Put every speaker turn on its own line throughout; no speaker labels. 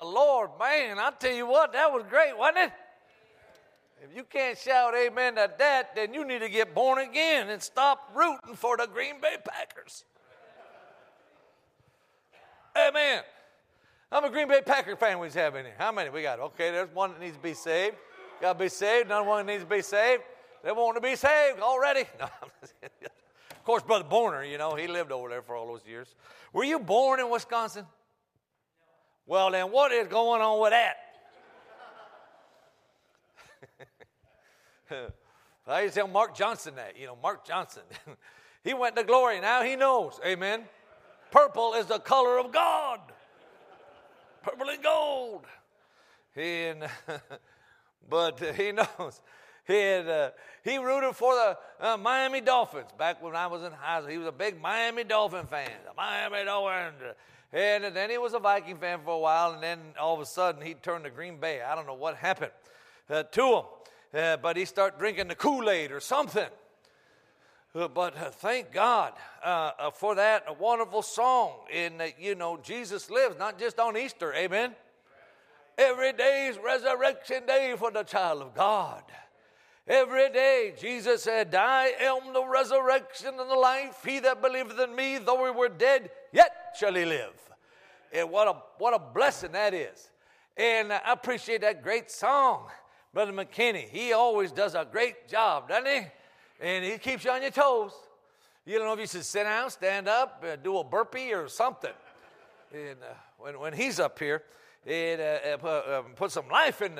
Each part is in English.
Lord, man, I'll tell you what, that was great, wasn't it? If you can't shout amen to that, then you need to get born again and stop rooting for the Green Bay Packers. Amen. I'm a Green Bay Packer fan we have in here. How many we got? Okay, there's one that needs to be saved. Got to be saved. Another one that needs to be saved. They want to be saved already. No, of course, Brother Borner, you know, he lived over there for all those years. Were you born in Wisconsin? Well, then what is going on with that? I used to tell Mark Johnson that, you know, Mark Johnson. He went to glory. Now he knows. Amen. Purple is the color of God. Purple and gold. But he knows. He rooted for the Miami Dolphins back when I was in high school. He was a big Miami Dolphin fan. The Miami Dolphins. And then he was a Viking fan for a while, and then all of a sudden he turned to Green Bay. I don't know what happened to him. But he started drinking the Kool-Aid or something. But thank God for that wonderful song. You know, Jesus lives, not just on Easter, amen? Every day is resurrection day for the child of God. Every day, Jesus said, I am the resurrection and the life. He that believeth in me, though he were dead, yet shall he live. And what a blessing that is. And I appreciate that great song. Brother McKinney, he always does a great job, doesn't he? And he keeps you on your toes. You don't know if you should sit down, stand up, do a burpee or something. And when he's up here, it put some life in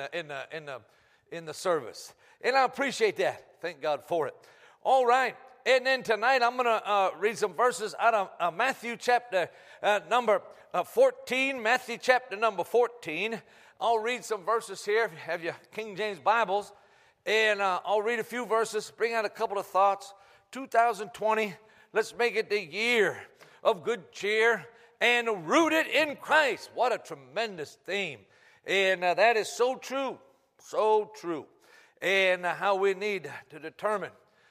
the service. And I appreciate that. Thank God for it. All right. And then tonight I'm going to read some verses out of Matthew chapter number 14. Matthew chapter number 14. I'll read some verses here if you have your King James Bibles. And I'll read a few verses, bring out a couple of thoughts. 2020, let's make it the year of good cheer and rooted in Christ. What a tremendous theme. And that is so true, so true. And how we need to determine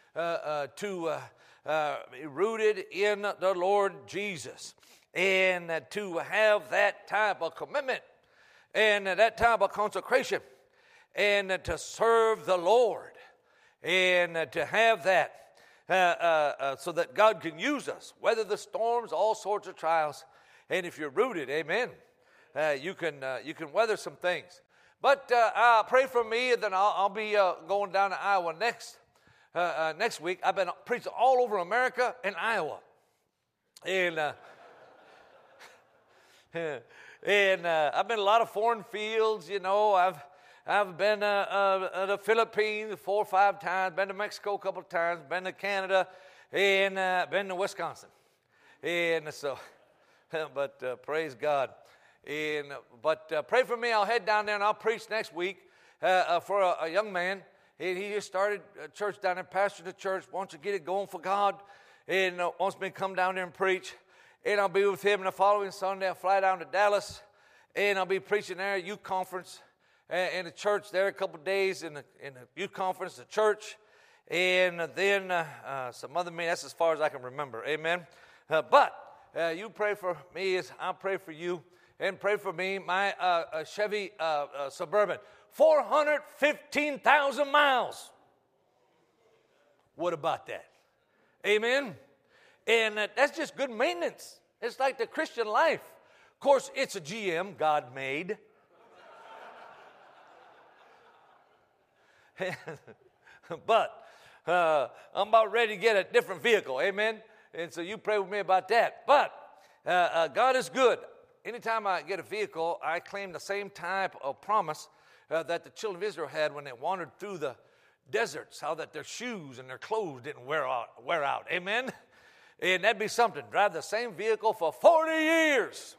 to be rooted in the Lord Jesus. And to have that type of commitment and that type of consecration. And to serve the Lord, and to have that so that God can use us, weather the storms, all sorts of trials. And if you're rooted, amen, you can weather some things. But pray for me, and then I'll be going down to Iowa next week. I've been preaching all over America and Iowa, and I've been a lot of foreign fields. You know, I've been to the Philippines 4 or 5 times, been to Mexico a couple of times, been to Canada, and been to Wisconsin. And so, but praise God. But pray for me. I'll head down there and I'll preach next week for a young man. And he just started a church down there, pastored the church, wants to get it going for God, and wants me to come down there and preach. And I'll be with him the following Sunday. I'll fly down to Dallas, and I'll be preaching there at youth conference. In the church there a couple of days in the youth conference, the church, and then some other meetings. That's as far as I can remember. Amen. But you pray for me as I pray for you, and pray for me. My Chevy Suburban, 415,000 miles. What about that? Amen. And that's just good maintenance. It's like the Christian life. Of course, it's a GM, God made. But I'm about ready to get a different vehicle, amen? And so you pray with me about that. But God is good. Anytime I get a vehicle, I claim the same type of promise that the children of Israel had when they wandered through the deserts, how that their shoes and their clothes didn't wear out, amen? And that'd be something, drive the same vehicle for 40 years.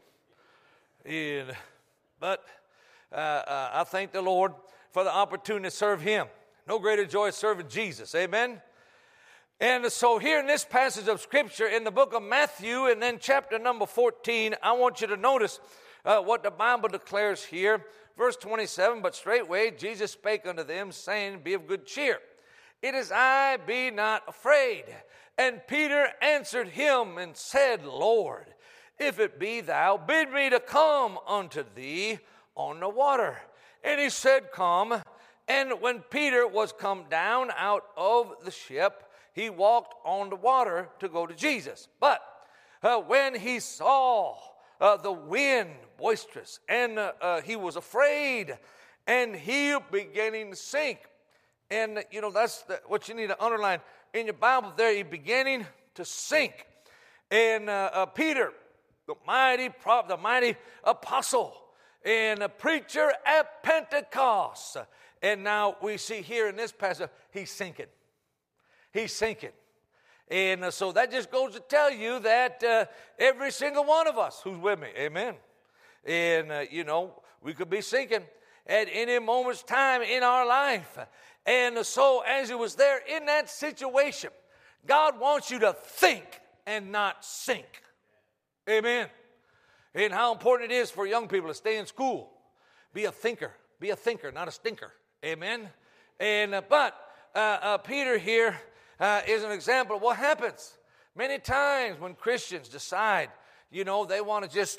But I thank the Lord for the opportunity to serve him. No greater joy is serving Jesus. Amen? And so here in this passage of Scripture in the book of Matthew and then chapter number 14, I want you to notice what the Bible declares here. Verse 27, but straightway Jesus spake unto them, saying, be of good cheer. It is I, be not afraid. And Peter answered him and said, Lord, if it be thou, bid me to come unto thee on the water. And he said, come. And when Peter was come down out of the ship, he walked on the water to go to Jesus. But when he saw the wind boisterous, and he was afraid, and he beginning to sink. And, that's what you need to underline in your Bible there. He beginning to sink. And Peter, the mighty apostle, and a preacher at Pentecost. And now we see here in this passage, he's sinking. He's sinking. And so that just goes to tell you that every single one of us who's with me, amen. And, we could be sinking at any moment's time in our life. And so as he was there in that situation, God wants you to think and not sink. Amen. And how important it is for young people to stay in school. Be a thinker. Be a thinker, not a stinker. Amen. And but Peter here is an example of what happens many times when Christians decide, they want to just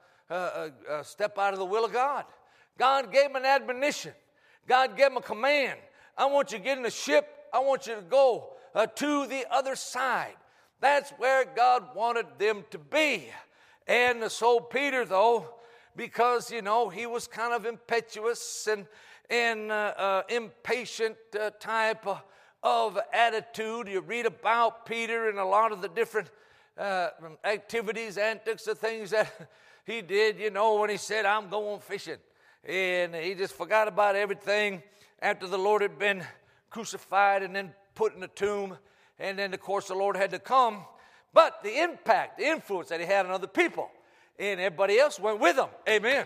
step out of the will of God. God gave them an admonition. God gave them a command. I want you to get in the ship. I want you to go to the other side. That's where God wanted them to be. And so Peter, though, because, he was kind of impetuous and impatient type of attitude. You read about Peter and a lot of the different activities, antics, the things that he did, when he said, I'm going fishing. And he just forgot about everything after the Lord had been crucified and then put in a tomb. And then, of course, the Lord had to come. But the impact, the influence that he had on other people, and everybody else went with him. Amen.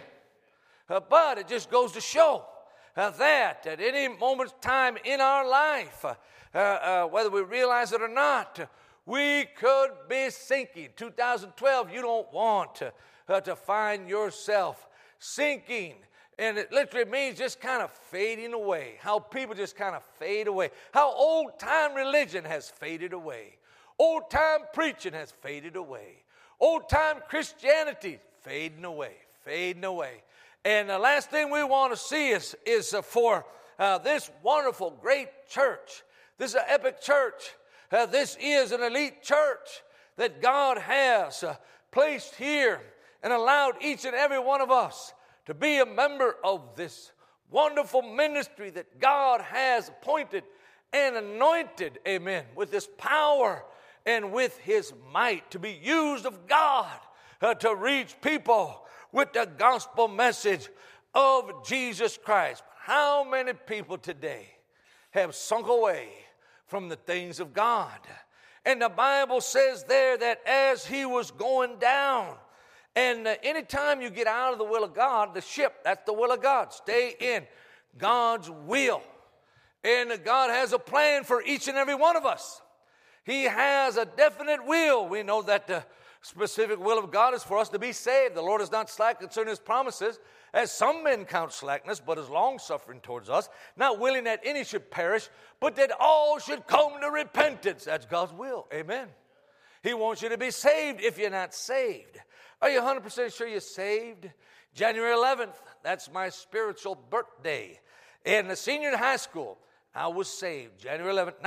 But it just goes to show that at any moment's time in our life, whether we realize it or not, we could be sinking. 2012, you don't want to find yourself sinking. And it literally means just kind of fading away. How people just kind of fade away. How old-time religion has faded away. Old-time preaching has faded away. Old-time Christianity fading away, fading away. And the last thing we want to see is for this wonderful, great church. This is an epic church. This is an elite church that God has placed here and allowed each and every one of us to be a member of this wonderful ministry that God has appointed and anointed, amen, with His power and with His might to be used of God to reach people with the gospel message of Jesus Christ. How many people today have sunk away from the things of God? And the Bible says there that as he was going down, and anytime you get out of the will of God, the ship, that's the will of God. Stay in God's will. And God has a plan for each and every one of us. He has a definite will. We know that the specific will of God is for us to be saved. The Lord is not slack concerning His promises, as some men count slackness, but is long-suffering towards us, not willing that any should perish, but that all should come to repentance. That's God's will. Amen. He wants you to be saved if you're not saved. Are you 100% sure you're saved? January 11th, that's my spiritual birthday. In the senior in high school, I was saved. January 11th,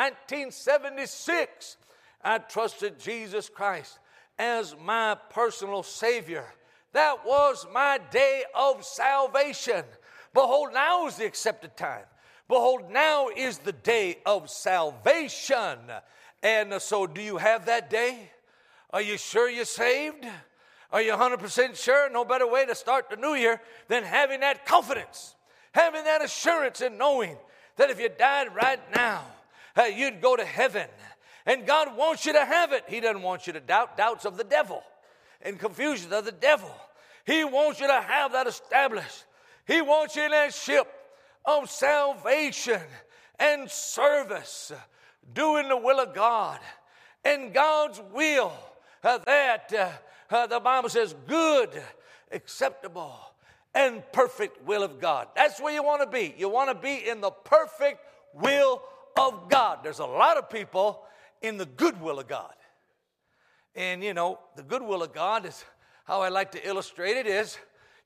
1976, I trusted Jesus Christ as my personal Savior. That was my day of salvation. Behold, now is the accepted time. Behold, now is the day of salvation. And so do you have that day? Are you sure you're saved? Are you 100% sure? No better way to start the new year than having that confidence, having that assurance and knowing that if you died right now, you'd go to heaven. And God wants you to have it. He doesn't want you to doubt. Doubts of the devil and confusions of the devil. He wants you to have that established. He wants you in that ship of salvation and service, doing the will of God. And God's will, that the Bible says good, acceptable, and perfect will of God. That's where you want to be. You want to be in the perfect will of God. There's a lot of people in the good will of God. And, the good will of God is how I like to illustrate it is,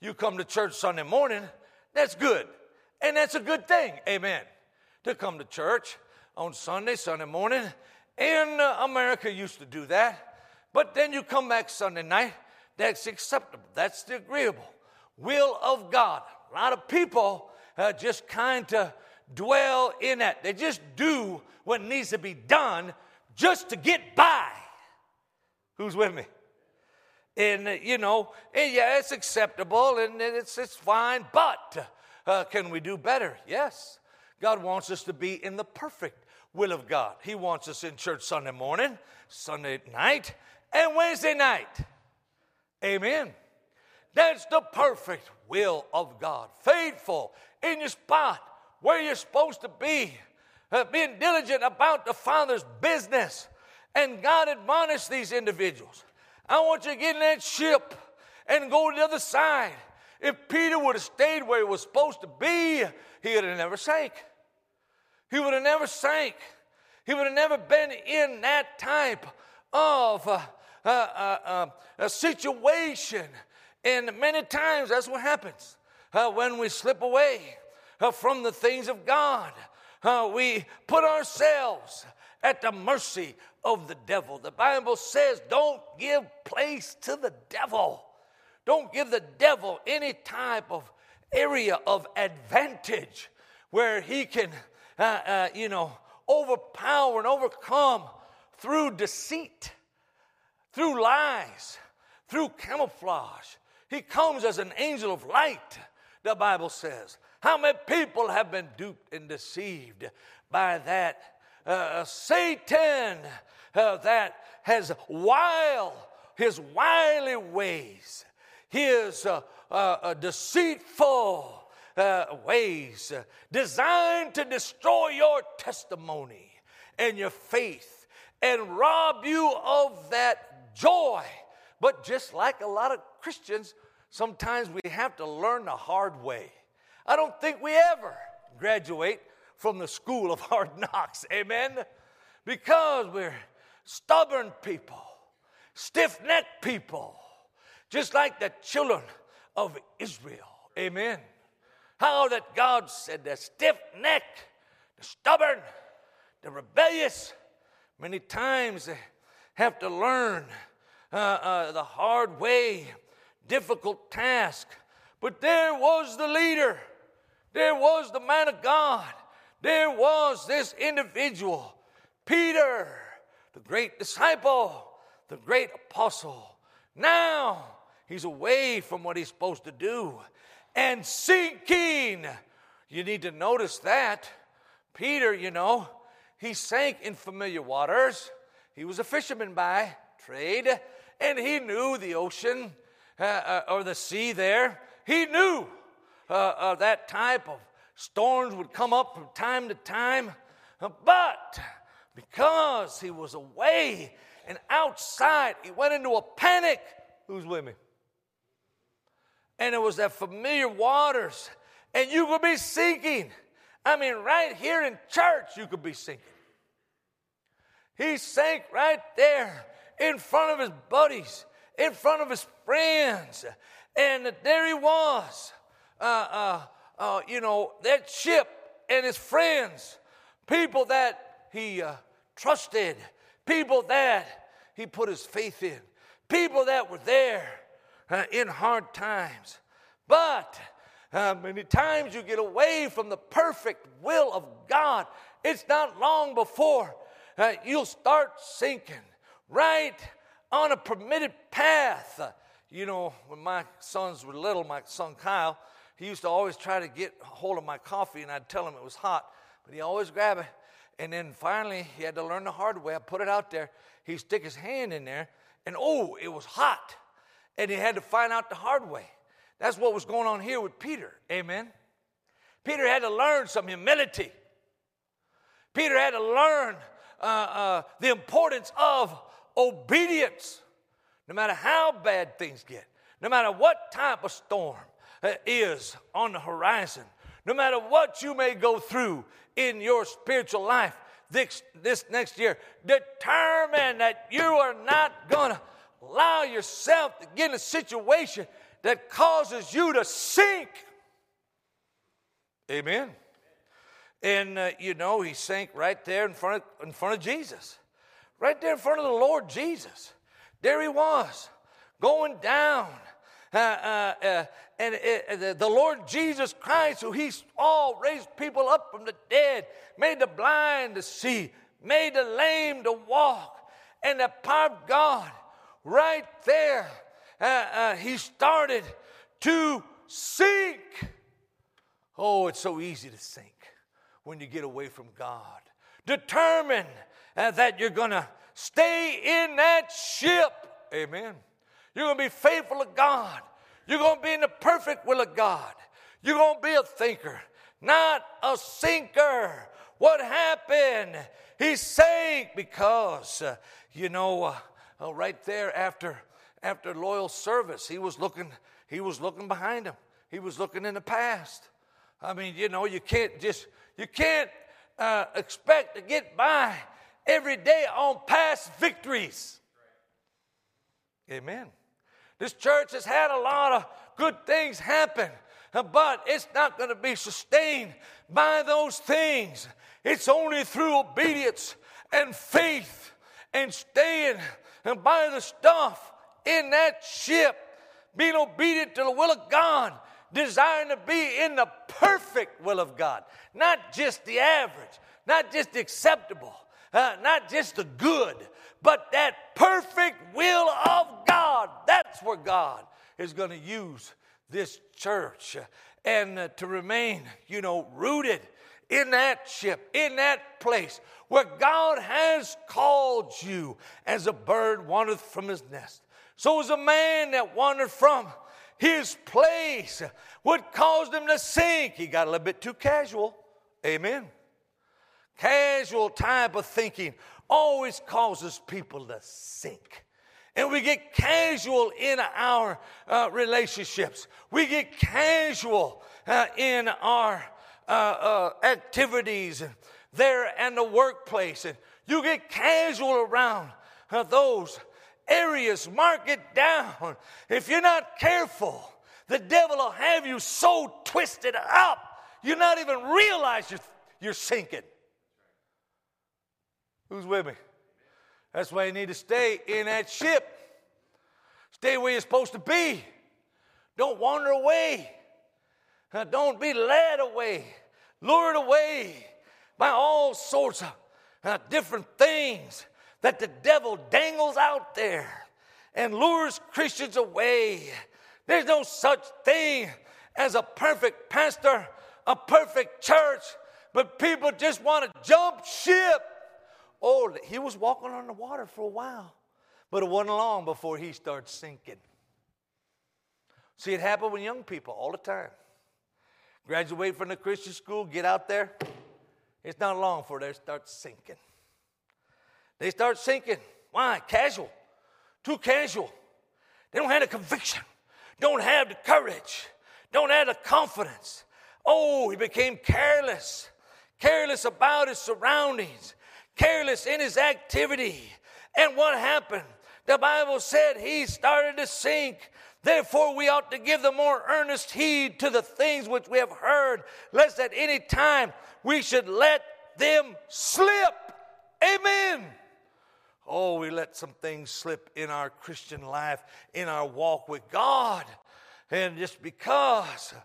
you come to church Sunday morning, that's good. And that's a good thing, amen, to come to church on Sunday morning. And America used to do that. But then you come back Sunday night, that's acceptable. That's the agreeable will of God. A lot of people just kind of dwell in that. They just do what needs to be done just to get by. Who's with me? And, yeah, it's acceptable and it's fine, but can we do better? Yes. God wants us to be in the perfect will of God. He wants us in church Sunday morning, Sunday night, and Wednesday night. Amen. That's the perfect will of God. Faithful in your spot where you're supposed to be. Being diligent about the Father's business. And God admonished these individuals. I want you to get in that ship and go to the other side. If Peter would have stayed where he was supposed to be, he would have never sank. He would have never sank. He would have never been in that type of a situation. And many times that's what happens when we slip away from the things of God. We put ourselves at the mercy of the devil. The Bible says don't give place to the devil. Don't give the devil any type of area of advantage where he can, overpower and overcome through deceit, through lies, through camouflage. He comes as an angel of light, the Bible says. How many people have been duped and deceived by that Satan that has his wily ways, his deceitful ways designed to destroy your testimony and your faith and rob you of that joy. But just like a lot of Christians, sometimes we have to learn the hard way. I don't think we ever graduate from the school of hard knocks, amen? Because we're stubborn people, stiff-necked people, just like the children of Israel, amen? How that God said they're stiff-necked, they're stubborn, they're rebellious. Many times they have to learn the hard way, difficult task. But there was the leader. There was the man of God. There was this individual, Peter, the great disciple, the great apostle. Now he's away from what he's supposed to do and sinking. You need to notice that. Peter, he sank in familiar waters. He was a fisherman by trade, and he knew the ocean or the sea there. He knew that type of storms would come up from time to time. But because he was away and outside, he went into a panic. Who's with me? And it was that familiar waters. And you could be sinking. I mean, right here in church, you could be sinking. He sank right there in front of his buddies, in front of his friends. And there he was, that ship and his friends, people that he trusted, people that he put his faith in, people that were there in hard times. But many times you get away from the perfect will of God. It's not long before you'll start sinking right on a permitted path. When my sons were little, my son Kyle, he used to always try to get a hold of my coffee, and I'd tell him it was hot. But he always grabbed it. And then finally, he had to learn the hard way. I put it out there. He'd stick his hand in there, and it was hot. And he had to find out the hard way. That's what was going on here with Peter. Amen. Peter had to learn some humility. Peter had to learn the importance of obedience. No matter how bad things get, no matter what type of storm is on the horizon, no matter what you may go through in your spiritual life this next year, determine that you are not going to allow yourself to get in a situation that causes you to sink. Amen. And, he sank right there in front of Jesus. Right there in front of the Lord Jesus. There he was, going down. The Lord Jesus Christ, who he's all raised people up from the dead, made the blind to see, made the lame to walk. And the power of God, right there, he started to sink. Oh, it's so easy to sink when you get away from God. Determine that you're going to stay in that ship. Amen. You're going to be faithful to God. You're going to be in the perfect will of God. You're going to be a thinker, not a sinker. What happened? He sank because, right there after loyal service, he was looking behind him. He was looking in the past. I mean, you can't expect to get by every day on past victories. Amen. This church has had a lot of good things happen, but it's not going to be sustained by those things. It's only through obedience and faith and staying by the stuff in that ship, being obedient to the will of God, desiring to be in the perfect will of God, not just the average, not just the acceptable, not just the good, but that perfect will of God. That's where God is going to use this church and to remain, rooted in that ship, in that place where God has called you as a bird wandereth from his nest. So as a man that wandered from his place, what caused him to sink? He got a little bit too casual. Amen. Casual type of thinking always causes people to sink. And we get casual in our relationships. We get casual in our activities there and the workplace. And you get casual around those areas. Mark it down. If you're not careful, the devil will have you so twisted up, you not even realize you're sinking. Who's with me? That's why you need to stay in that ship. Stay where you're supposed to be. Don't wander away. Don't be led away, lured away by all sorts of different things that the devil dangles out there and lures Christians away. There's no such thing as a perfect pastor, a perfect church, but people just want to jump ship. Oh, he was walking on the water for a while, but it wasn't long before he started sinking. See, it happens with young people all the time. Graduate from the Christian school, get out there. It's not long before they start sinking. They start sinking. Why? Casual. Too casual. They don't have the conviction. Don't have the courage. Don't have the confidence. Oh, he became careless. Careless about his surroundings. Careless in his activity. And what happened? The Bible said he started to sink. Therefore, we ought to give the more earnest heed to the things which we have heard, lest at any time we should let them slip. Amen. Oh, we let some things slip in our Christian life, in our walk with God. And just because,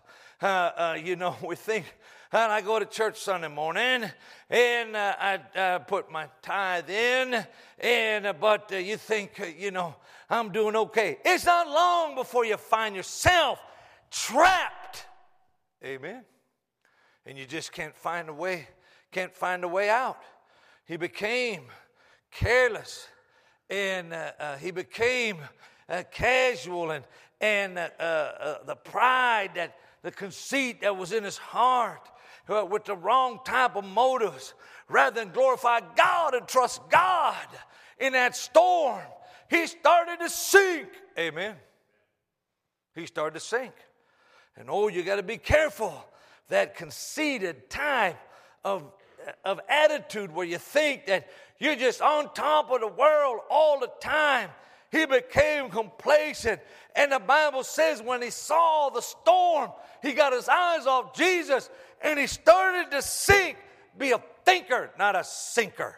we think, and I go to church Sunday morning, and I put my tithe in, but you think, I'm doing okay. It's not long before you find yourself trapped. Amen. And you just can't find a way out. He became careless, and he became casual, and the pride, the conceit that was in his heart, with the wrong type of motives, rather than glorify God and trust God in that storm, he started to sink. Amen. He started to sink. And you got to be careful. That conceited type of attitude where you think that you're just on top of the world all the time. he became complacent. And the Bible says when he saw the storm, he got his eyes off Jesus and he started to sink. Be a thinker, not a sinker.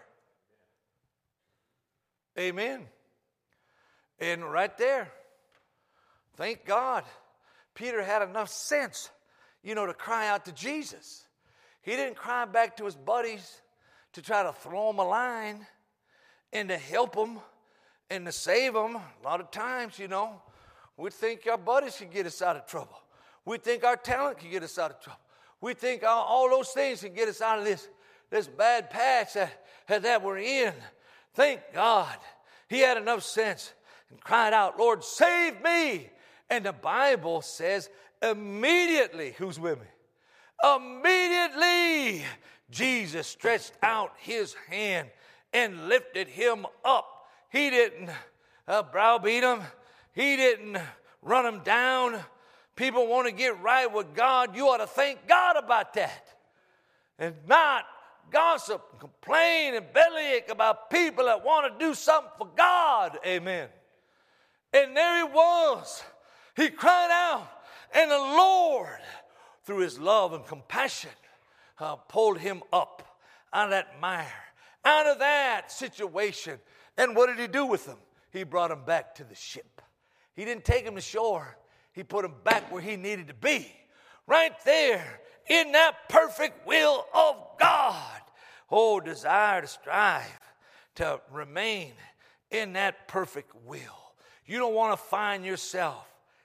Amen. And right there, thank God, Peter had enough sense, to cry out to Jesus. He didn't cry back to his buddies to try to throw him a line and to help him and to save him. A lot of times, we think our buddies can get us out of trouble. We think our talent can get us out of trouble. We think all those things can get us out of this bad patch that we're in. Thank God he had enough sense and cried out, Lord, save me. And the Bible says immediately, who's with me? Immediately, Jesus stretched out his hand and lifted him up. He didn't browbeat him. He didn't run him down. People want to get right with God. You ought to thank God about that. And not gossip and complain and bellyache about people that want to do something for God. Amen. And there he was. He cried out. And the Lord, through his love and compassion, pulled him up out of that mire, out of that situation. And what did he do with him? He brought him back to the ship. He didn't take him to shore. He put him back where he needed to be. Right there in that perfect will of God. Oh, desire to strive to remain in that perfect will. You don't want to find yourself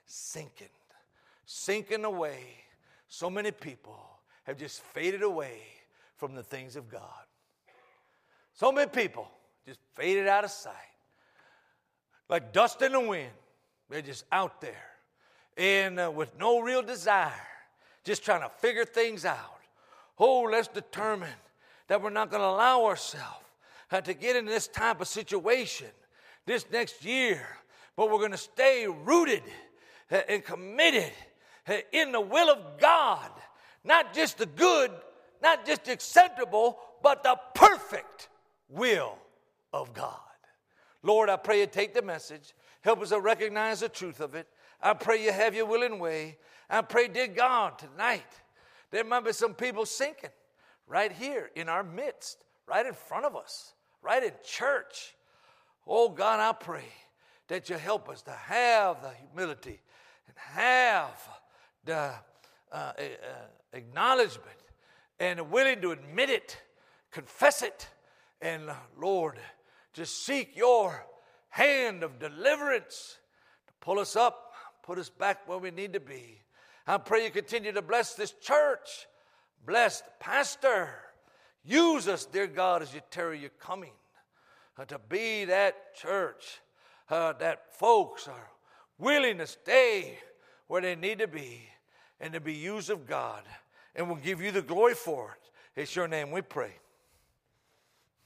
sinking away. So many people have just faded away from the things of God. So many people just faded out of sight. Like dust in the wind. They're just out there. And with no real desire. Just trying to figure things out. Oh, let's determine that we're not going to allow ourselves to get in this type of situation this next year. But we're going to stay rooted and committed in the will of God. Not just the good, not just the acceptable, but the perfect will of God. Lord, I pray you take the message. Help us to recognize the truth of it. I pray you have your willing way. I pray, dear God, tonight there might be some people sinking right here in our midst, right in front of us, right in church. Oh, God, I pray that you help us to have the humility and have the acknowledgement and willing to admit it, confess it, and Lord, just seek your hand of deliverance to pull us up, put us back where we need to be. I pray you continue to bless this church, bless the pastor. Use us, dear God, as you tarry your coming, to be that church that folks are willing to stay where they need to be and to be used of God. And we'll give you the glory for it. It's your name we pray.